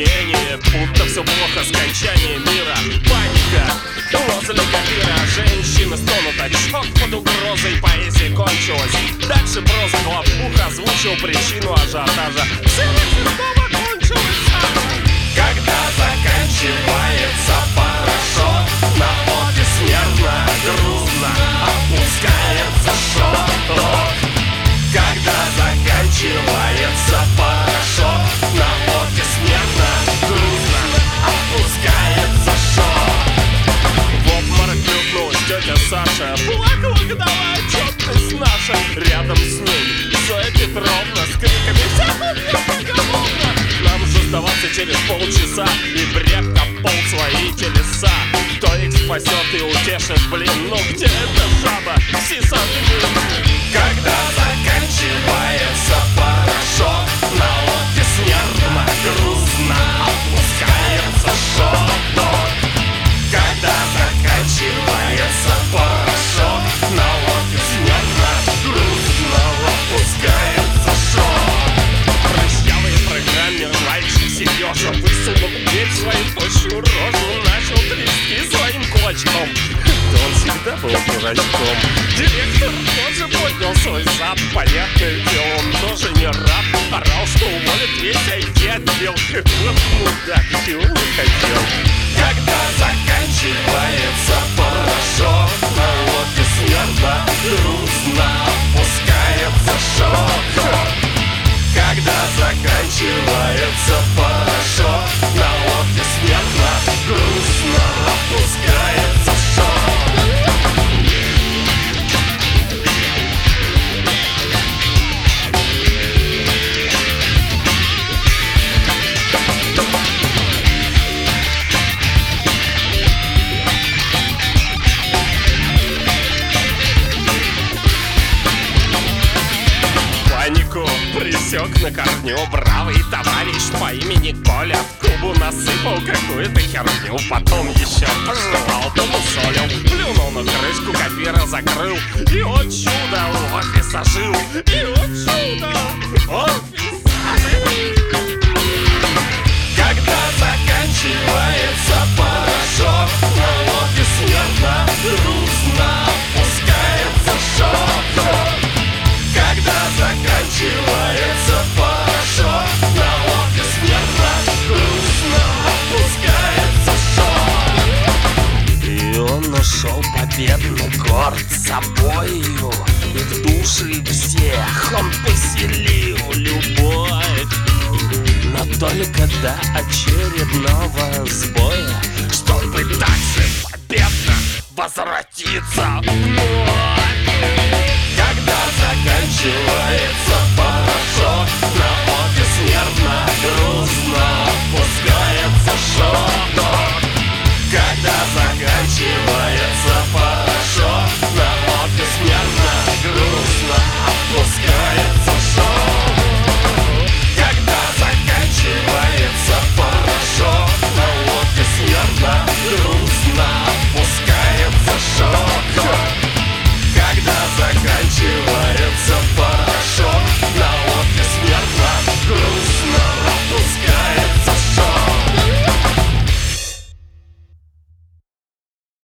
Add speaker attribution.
Speaker 1: мнение, будто все плохо, скончание мира. Паника возле копира, женщины стонут, отчет под угрозой, поэзия кончилась. Дальше проза, главбух озвучил причину ажиотажа. Все снова кончилось. Когда заканчивается порошок, на офис нервно, грустно опускается шок. Когда заканчивается порошок, на офис нервно, грустно опускается шок. В обморок плюхнулась тетя Саша, плакала годовая отчетность наша. Рядом с ней Зоя Петровна с криками: «Вся тут поголовно!» Нам же сдаваться через полчаса, и бред копал свои телеса. Кто их спасет и утешит, блин, ну где эта жаба? Сисадмин. Когда заканчивается порошок, на офис нервно, грустно опускается шок. Когда заканчивается порошок, на офис нервно, грустно опускается шок. Прыщавый программер, мальчик Сережа высунул дверь свою тощую рожу, начал трясти своим кулачком. Да он всегда был дурачком. Директор тоже поднял свой зад. Понятное дело, он тоже не рад. Орал, что уволит весь IT-отдел. Вот мудак, чего не хотел. Когда заканчивается порошок, на офис нервно, грустно опускается шок. Когда заканчивается порошок, на офис нервно, грустно опускается шок. Панику пресек на корню бравый товарищ по имени Коля. В губу насыпал какую-то херню, потом еще пожевал, помусолил, плюнул на крышку, копира закрыл. И о чудо, офис ожил. И о чудо, офис ожил. Когда заканчивается порошок, на офис нервно, грустно опускается шок. Когда заканчивается порошок, на офис нервно, грустно опускается шок. И он ушел победно, горд собою, и в души всех он поселил любовь. Но только до очередного сбоя, чтобы также победно возвратиться вновь. Когда заканчивается порошок, на